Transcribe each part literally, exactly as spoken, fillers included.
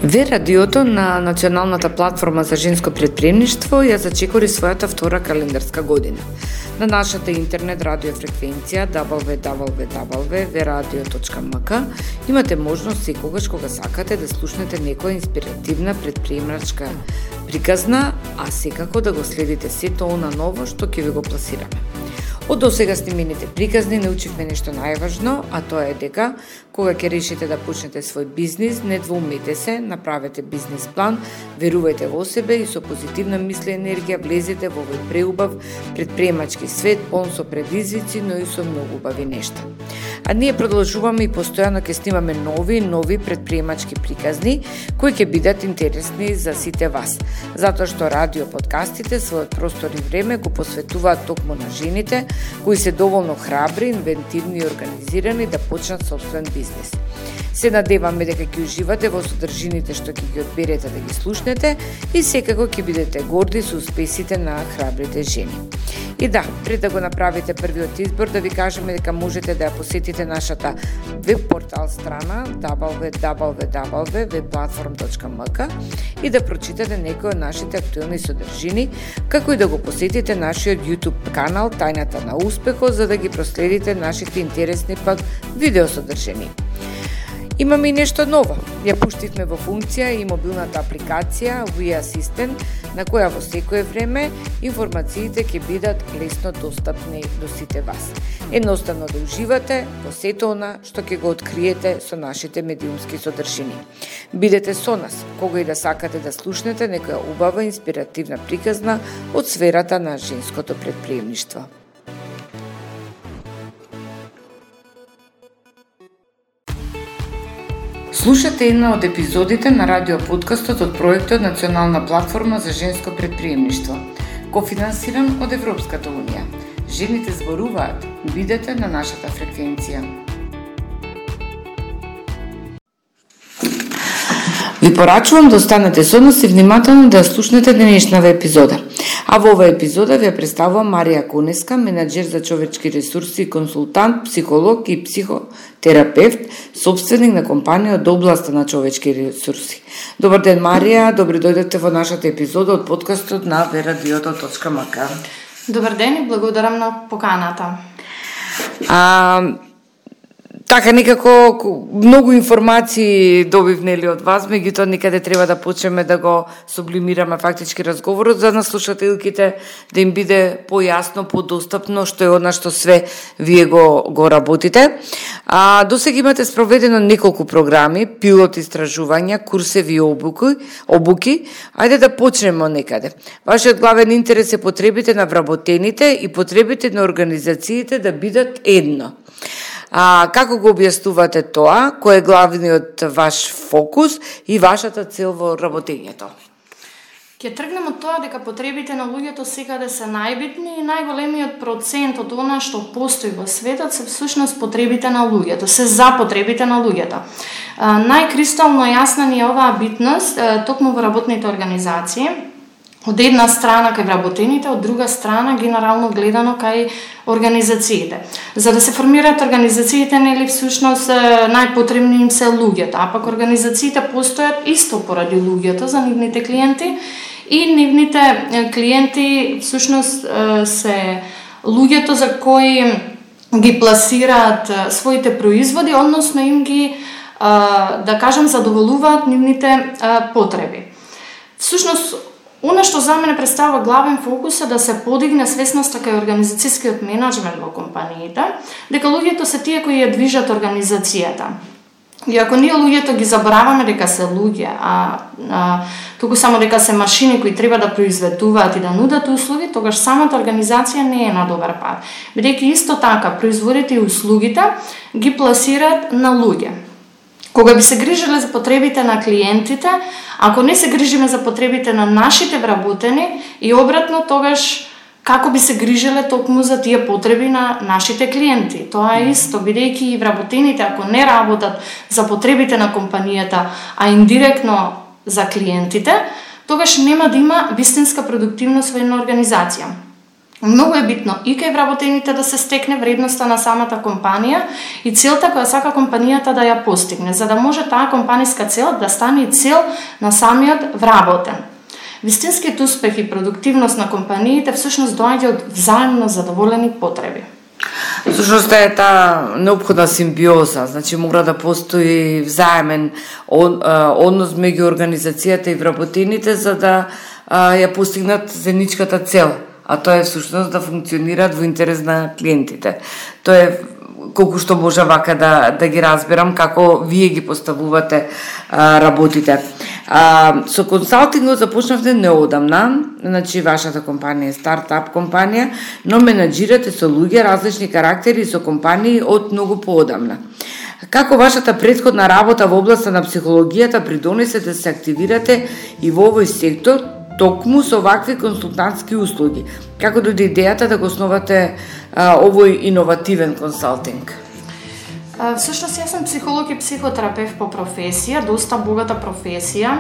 Ве радиото на Националната платформа за женско претприемништво ја зачекори својата втора календарска година. На нашата интернет радиофреквенција дабл ю дабл ю дабл ю точка ве радио точка ем ка имате можност секогаш кога сакате да слушнете некоја инспиративна претприемачка приказна, а секако да го следите сето она ново што ќе ви го пласираме. Од досега снимените приказни научивме нешто најважно, а тоа е дека кога ќе решите да почнете свој бизнис, не двоумете се, направете бизнис план, верувајте во себе и со позитивна мисла и енергија влезете во овој преубав претприемачки свет, полн со предизвици, но и со многу убави нешта. А ние продолжуваме и постојано ќе снимаме нови нови претприемачки приказни кои ќе бидат интересни за сите вас, затоа што радио подкастите својот простор и време го посветуваат токму на жените кои се доволно храбри, инвентивни и организирани да почнат собствен бизнис. Се надеваме дека ќе уживате во содржините што ќе ги одберете да ги слушнете и секако ќе бидете горди со успесите на храбрите жени. И да, пред да го направите првиот избор, да ви кажеме дека можете да ја посетите нашата веб портал страна дабл ю дабл ю дабл ю точка ве платформ точка ем ка и да прочитате некои од нашите актуелни содржини, како и да го посетите нашиот YouTube канал Тајната на успехот за да ги проследите нашите интересни пак видео содржини. Имаме и нешто ново. Ја пуштивме во функција и мобилната апликација Ви Асистент, на која во секое време информациите ќе бидат лесно достапни до сите вас. Едноставно да уживате во сето она што ќе го откриете со нашите медиумски содржини. Бидете со нас, кога и да сакате да слушнете некоја убава инспиративна приказна од сферата на женското претприемништво. Слушате една од епизодите на радиоподкастот од проектот Национална платформа за женско претприемништво, кофинансиран од Европската унија. Жените зборуваат, бидете на нашата фреквенција. Ви порачувам да останете со нас и внимателно да ја слушнете денешната епизода. А во оваа епизода ви ја представувам Марија Конеска, менаџер за човечки ресурси, консултант, психолог и психотерапевт, собственик на компанија од областа на човечки ресурси. Добар ден, Марија, добре дојдете во нашата епизода од подкастот на ве радио точка ем ка. Добар ден и благодарам на поканата. А, Така, некако многу информации добив нели од вас, меѓутоа никаде треба да почнеме да го сублимираме фактички разговорот за нас слушателките, да им биде појасно, подостапно што е она што све вие го го работите. А досега имате спроведено неколку програми, пилот истражувања, курсеви и обуки, обуки. Ајде да почнеме од некаде. Вашиот главен интерес е потребите на вработените и потребите на организациите да бидат едно. А како го објаснувате тоа? Кој е главниот ваш фокус и вашата цел во работењето? Ќе тргнем од тоа дека потребите на луѓето секаде се најбитни и најголемиот процент од она што постои во светот се всушност потребите на луѓето, се за потребите на луѓето. Најкристално јасна ни е оваа битност токму во работните организации. Од една страна кај вработените, од друга страна генерално гледано кај организациите. За да се формираат организациите, нели всушност најпотребни им се луѓето, а пак организациите постојат исто поради луѓето за нивните клиенти и нивните клиенти всушност се луѓето за кои ги пласираат своите производи, односно им ги, да кажам, задоволуваат нивните потреби. Всушност, она што за мене представува главен фокус е да се подигне свесноста кај организацијскиот менеджмент во компаниите, дека луѓето се тие кои ја движат организацијата. И ако ние луѓето ги забораваме дека се луѓе, а, а туку само дека се машини кои треба да произведуваат и да нудат услуги, тогаш самата организација не е на добар пат. Бидејќи исто така производите и услугите ги пласираат на луѓе. Кога би се грижеле за потребите на клиентите, ако не се грижиме за потребите на нашите вработени и обратно, тогаш како би се грижеле токму за тие потреби на нашите клиенти. Тоа е исто, бидејќи и вработените, ако не работат за потребите на компанијата, а индиректно за клиентите, тогаш нема да има вистинска продуктивност во една организација. Многу е битно и кај вработените да се стекне вредноста на самата компанија и целта која сака компанијата да ја постигне, за да може таа компаниска цел да стане и цел на самиот вработен. Вистинскиот успех и продуктивност на компаниите всушност доаѓа од взаимно задоволени потреби. Всушност е таа неопходна симбиоза, значи мора да постои взаемен однос меѓу организацијата и вработените за да ја постигнат заедничката цел, а тоа е всушност да функционираат во интерес на клиентите. Тоа е колку што може вака да, да ги разберам како вие ги поставувате а, работите. А, со консалтингот започнавте неодамна, значи вашата компанија е стартап компанија, но менаџирате со луѓе различни карактери со компании од многу поодамна. Како вашата претходна работа во областа на психологијата придонесе да се активирате и во овој сектор, токму со вакви консултантски услуги? Како дојде идејата да го основате а, овој иновативен консалтинг? Всушност, јас сум психолог и психотерапевт по професија, доста богата професија,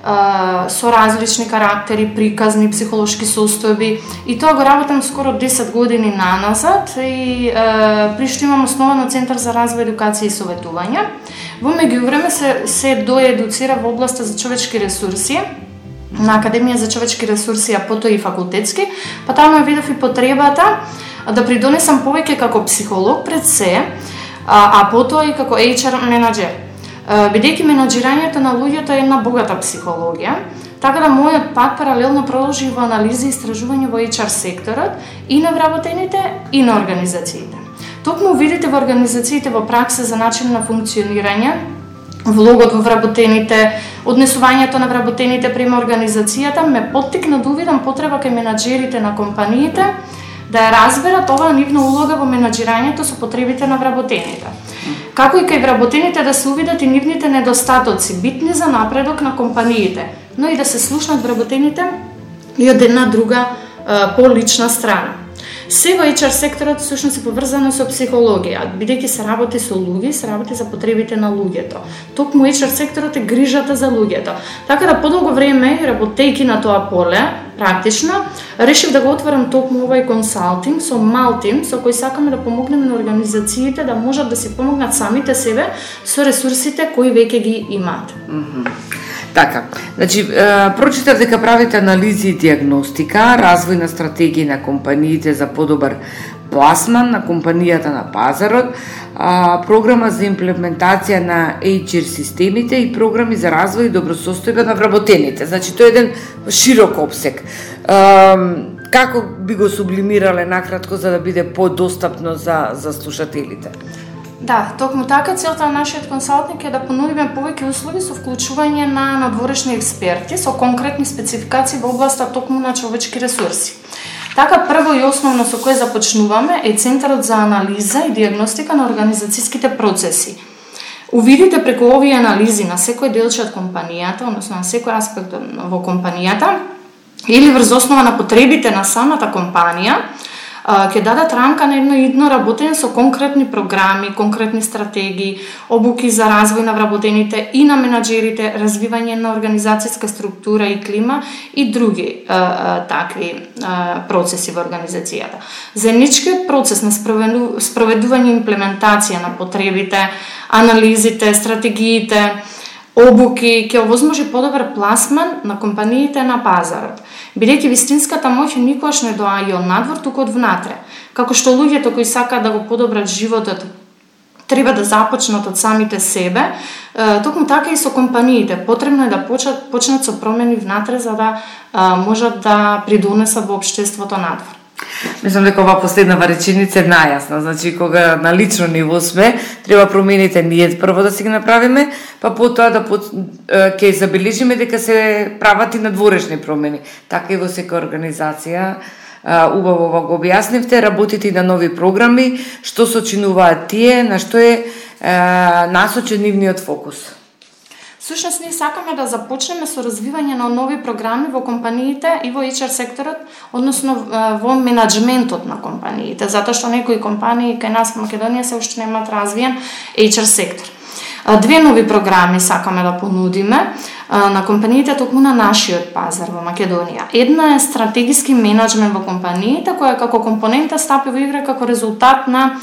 со различни карактери, приказни, психолошки состојби, и тоа го работам скоро десет години наназад и пришто имам основано Центар за развој, едукација и советување. Во меѓувреме се, се доедуцира во областа за човечки ресурси, на Академија за човечки ресурси, а потоа и факултетски, па таму ја видов и потребата да придонесам повеќе како психолог пред се, а, а потоа и како еич ар менаџер. Бидејќи менаџирањето на луѓето е една богата психологија, така да мојот пат паралелно продолжи во анализи и истражување во еич ар секторот и на вработените и на организациите. Токму видите во организациите во пракса за начин на функционирање, влогот во вработените, однесувањето на вработените према организацијата ме поттикна да увидам потреба кај менаџерите на компаниите да ја разберат оваа нивна улога во менаџирањето со потребите на вработените. Како и кај вработените да се увидат и нивните недостатоци, битни за напредок на компаниите, но и да се слушнат вработените и од една друга по-лична страна. Се во еич ар секторот всушност е поврзано со психологија, бидејќи се работи со луѓе, се работи за потребите на луѓето. Токму еич ар секторот е грижата за луѓето. Така да подолго време, работејќи на тоа поле, практично, решив да го отворам токму овај консалтинг со мал тим, со кој сакаме да помогнеме на организациите да можат да си помогнат самите себе со ресурсите кои веќе ги имаат. Mm-hmm. Така, значи, прочитав дека правите анализи и диагностика, развој на стратегии на компаниите за подобар пласман на компанијата на пазарот, програма за имплементација на еич ар системите и програми за развој и добросостојба на вработените. Значи, тоа е еден широк опсек. Како би го сублимирале накратко за да биде подостапно за, за слушателите? Да, токму така целта на нашиот консалтинг е да понудиме повеќе услуги со вклучување на надворешни експерти со конкретни спецификации во областа токму на човечки ресурси. Така, прво и основно со кое започнуваме е Центарот за анализа и диагностика на организацијските процеси. Увидите преку овие анализи на секој делче од компанијата, односно на секој аспект во компанијата, или врз основа на потребите на самата компанија, ќе дадат рамка на едно идно работење со конкретни програми, конкретни стратегии, обуки за развој на вработените и на менаџерите, развивање на организацијска структура и клима и други а, а, такви а, процеси во организацијата. Заедничкиот процес на спроведување и имплементација на потребите, анализите, стратегиите, обуки ќе овозможи подобар пласман на компаниите на пазарот, бидејќи вистинската моќ никогаш не доаѓа од надвор, туку од внатре. Како што луѓето кои сакаат да го подобрат животот треба да започнат од самите себе, токму така и со компаниите. Потребно е да почнат, почнат со промени внатре за да а, можат да придонесат во општеството надвор. Мислам дека ова последнава реченица е најасна, значи кога на лично ниво сме, треба промените ние прво да си ги направиме, па потоа да под, ќе забележиме дека се прават и надворешни промени. Така и во секоја организација, убаво ова го објаснивте, работите и на нови програми, што сочинуваат тие, на што е насочен нивниот фокус. Всушност, ние сакаме да започнеме со развивање на нови програми во компаниите и во еич ар секторот, односно во менаџментот на компаниите, затоа што некои компании кај нас во Македонија се уште немаат развиен еич ар сектор. Две нови програми сакаме да понудиме на компаниите токму на нашиот пазар во Македонија. Една е стратегиски менеджмент во компаниите, која како компонента стапи во игра како резултат на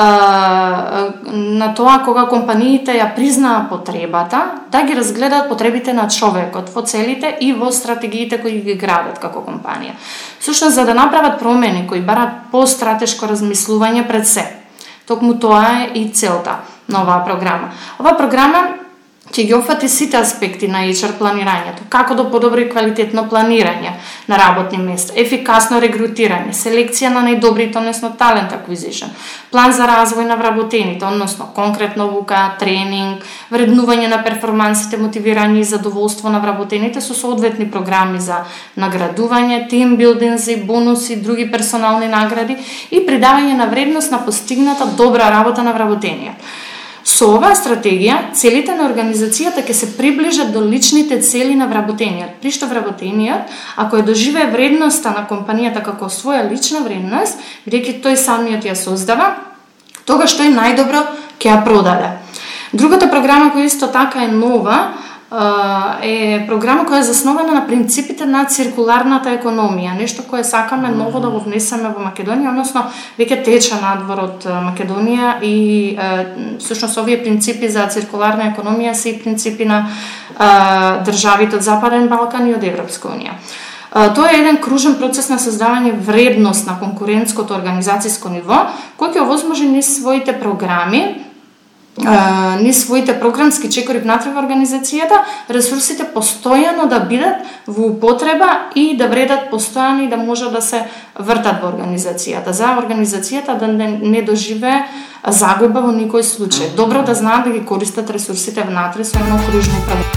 на тоа кога компаниите ја признаа потребата да ги разгледаат потребите на човекот во целите и во стратегиите кои ги градат како компанија. Сушто за да направат промени кои барат по-стратешко размислување пред се. Токму тоа е и целта на оваа програма. Оваа програма ќе ги опфати сите аспекти на ейч ар планирањето, како да подобри квалитетно планирање на работни места, ефикасно регрутирање, селекција на најдобрите, односно talent acquisition, план за развој на вработените, односно конкретно обука, тренинг, вреднување на перформансите, мотивирање и задоволство на вработените со соодветни програми за наградување, тимбилдинзи, бонуси, други персонални награди и придавање на вредност на постигната добра работа на вработениот. Со оваа стратегија, целите на организацијата ќе се приближат до личните цели на вработениот, при што вработениот, ако ја доживее вредноста на компанијата како своја лична вредност, бидејќи тој самиот ја создава, тогаш тој најдобро ќе ја продаде. Другата програма која исто така е нова, е програма која е заснована на принципите на циркуларната економија, нешто кое сакаме ново да го внесеме во Македонија, односно веќе тече надвор од Македонија и всушност овие принципи за циркуларна економија се и принципи на државите од Западен Балкан и од Европска унија. Тоа е еден кружен процес на создавање вредност на конкурентското организацијско ниво, кој ќе овозможи низ своите програми Uh, ни своите програмски чекори внатре во организацијата, ресурсите постојано да бидат во употреба и да вредат постојано и да можат да се вртат во организацијата. За организацијата да не, не доживее загуба во никој случај. Добро да знаат да ги користат ресурсите внатре со едно кружно управување.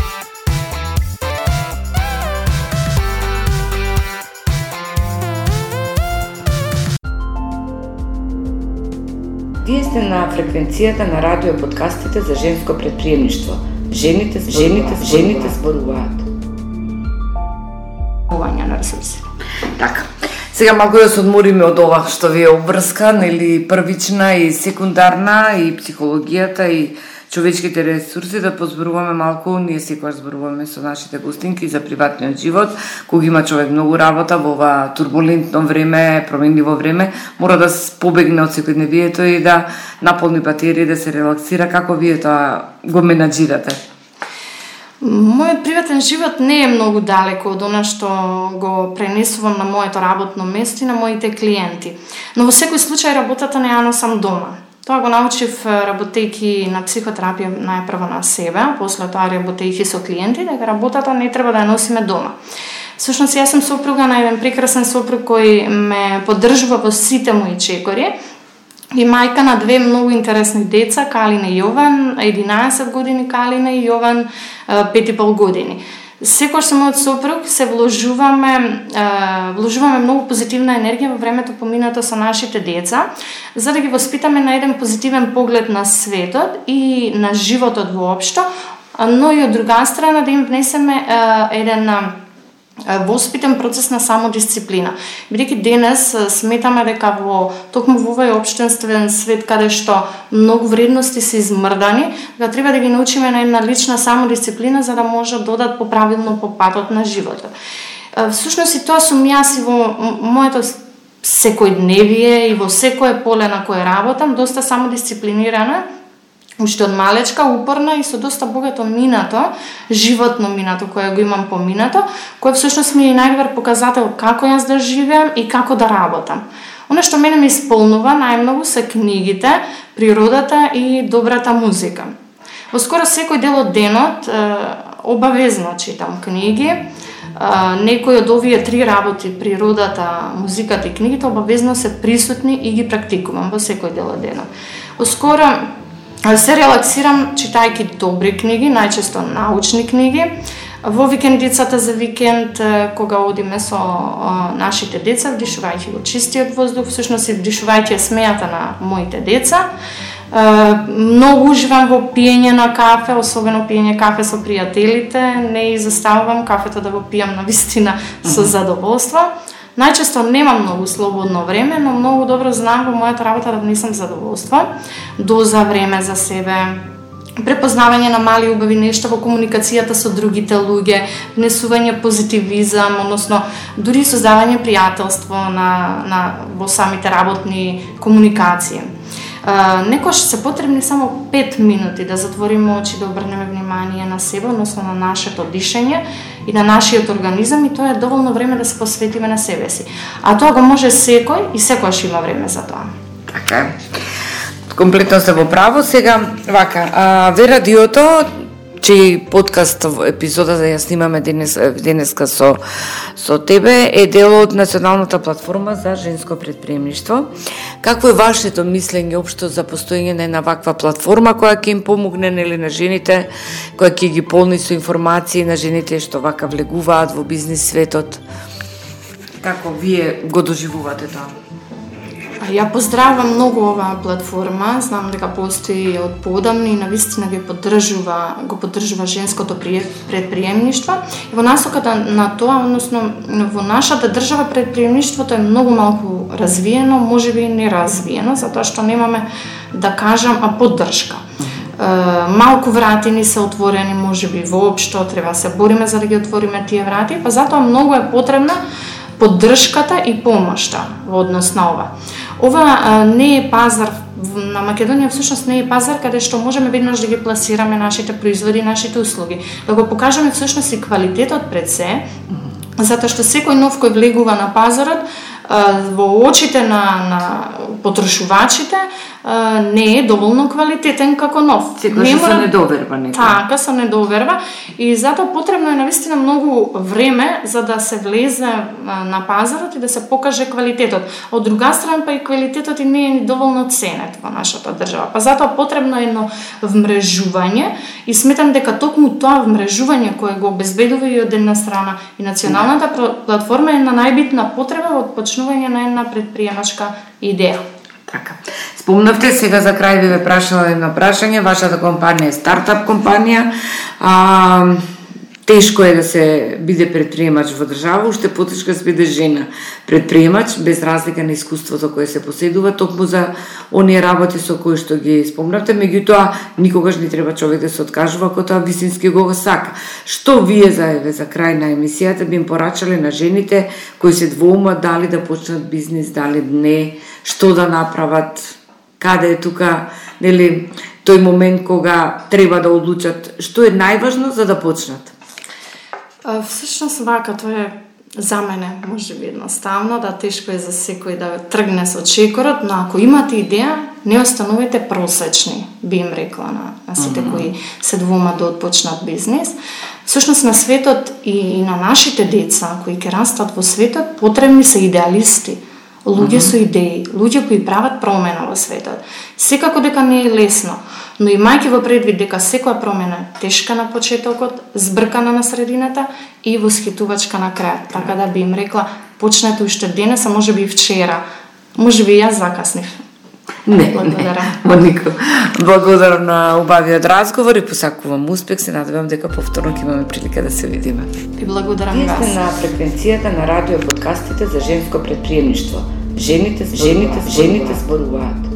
Вие сте на фреквенцијата на радио подкастите за женско предприемништво. Жените, жените, жените зборуваат. Овања на ресурси. Така. Сега малку да се одмориме од ова што ви е обврска, нели првична и секундарна и психологијата и човечките ресурси, да позборуваме малку, ние секогаш зборуваме со нашите гостинки за приватниот живот, кога има човек многу работа во ова турбулентно време, променливо време, мора да побегне од секојдневието и да наполни батерии, да се релаксира. Како вие тоа го менаџирате? Мојот приватен живот не е многу далеко од она што го пренесувам на моето работно место и на моите клиенти. Но во секој случај работата не ја носам дома. Тоа го научив работејќи на психотерапија најпрво на себе, после тоа работејќи со клиенти, дека работата не треба да ја носиме дома. Всушност, јас сум сопруга на еден прекрасен сопруг кој ме поддржува во сите мои чекори и мајка на две многу интересни деца, Калина и Јован, единаесет години Калина и Јован пет и пол години. Секогаш со мојот сопруг се вложуваме, вложуваме многу позитивна енергија во времето поминато со нашите деца, за да ги воспитаме на еден позитивен поглед на светот и на животот воопшто, но и од друга страна да им внесеме еден воспитен процес на самодисциплина. Бидејќи денес сметаме дека во токму во овој општествен свет каде што многу вредности се измрдани, да треба да ги научиме на една лична самодисциплина за да може да одат поправилно по патот на животот. Всушност и тоа сум јас и во моето секојдневие и во секое поле на кое работам, доста самодисциплинирана, уште од малечка, упорна и со доста богато минато, животно минато кое го имам поминато, кое всушност ми е најдобар показател како јас да живеам и како да работам. Оно што мене ме исполнува најмногу се книгите, природата и добрата музика. Во скоро секој дел од денот обавезно читам книги. Некои од овие три работи, природата, музиката и книгите, обавезно се присутни и ги практикувам во секој дел од денот. Во скоро се релаксирам читајќи добри книги, најчесто научни книги. Во викендицата за викенд, кога одиме со нашите деца, вдишувајќи го чистиот воздух, всушност и вдишувајќи смејата на моите деца. Многу уживам во пиење на кафе, особено пиење кафе со пријателите. Не изоставувам кафето да го пијам на вистина со задоволство. Најчесто немам многу слободно време, но многу добро знам во мојата работа да внесам задоволство, доза време за себе, препознавање на мали убави нешта во комуникацијата со другите луѓе, внесување позитивизам, односно дури создавање пријателство на, на, во самите работни комуникации. Uh, некош се потребни само пет минути да затвориме очи, да обрнеме внимание на себе, односно на нашето дишење и на нашиот организам, и тоа е доволно време да се посветиме на себе си. А тоа го може секој и секојаш има време за тоа. Така е. Комплетно сте во право. Сега, вака, а, ве радиото, чиј подкаст епизода да ја снимаме денес, денеска со, со тебе, е дел од Националната платформа за женско предприемништво. Какво е вашето мислење општо за постоење на една ваква платформа која ќе им помогне, нели, на жените, која ќе ги полни со информации на жените што вака влегуваат во бизнис светот? Како вие го доживувате тоа? Ја поздравам многу оваа платформа, знам дека постои од поодамна и навистина ги поддржува, го поддржува женското предприемништво. И во насоката на тоа, односно во нашата држава предприемништвото е многу малку развиено, можеби неразвиено, затоа што немаме, да кажам, а поддршка. Малку врати ни се отворени, можеби воопшто треба се бориме за да ги отвориме тие врати, па затоа многу е потребна поддршката и помошта во однос на ова. Ова а, не е пазар, на Македонија всушност не е пазар каде што можеме веднаш да ги пласираме нашите производи, нашите услуги, да го покажеме всушност и квалитетот пред се, затоа што секој нов кој влегува на пазарот, а, во очите на, на потрошувачите, а, не е доволно квалитетен како нов. Секој мора... се недоверба некој. Така, се недоверба, и затоа потребно е навистина многу време за да се влезе на пазарот и да се покаже квалитетот. Од друга страна па и квалитетот и не е доволно ценет во нашата држава. Па затоа потребно е едно вмрежување и сметам дека токму тоа вмрежување кое го обезбедува и од една страна и националната платформа е на најбитна потреба од почнување на една предприемачка идеја. Така. Спомнавте, сега за крај ви ве прашала едно прашање, вашата компанија е стартап компанија, а, тешко е да се биде предприемач во држава, уште потешко да се биде жена предприемач, без разлика на искуството кое се поседува, токму за оние работи со кои што ги спомнавте, меѓутоа никогаш не треба човек да се откажува ако тоа вистински го сака. Што вие за еве за крај на емисијата би им порачале на жените кои се двоумат дали да почнат бизнис, дали не, што да направат, каде е тука, нели, тој момент кога треба да одлучат што е најважно за да почнат? Всушност вака, тоа е за мене може би едноставно, да тешко е за секој да тргне со чекорот, но ако имате идеја, не останувате просечни, би им рекла на, на сите mm-hmm. кои се двумат да отпочнат бизнис. Всушност на светот и, и на нашите деца кои ќе растат во светот, потребни се идеалисти, луѓе mm-hmm. со идеи, луѓе кои прават промена во светот. Секако дека не е лесно, но имајќи во предвид дека секоја промена е тешка на почетокот, збркана на средината и восхитувачка на крајот. Така да би им рекла, почнете уште денес, а може би и вчера. Може би јас закаснив. Не, благодарам. Не, Монико, благодарам на убавиот разговор и посакувам успех. Се надевам дека повторно ќе имаме прилика да се видиме. И благодарам вас. Вие сте на фреквенцијата на радио подкастите за женско предприемништво. Жените, жените, жените зборуваат.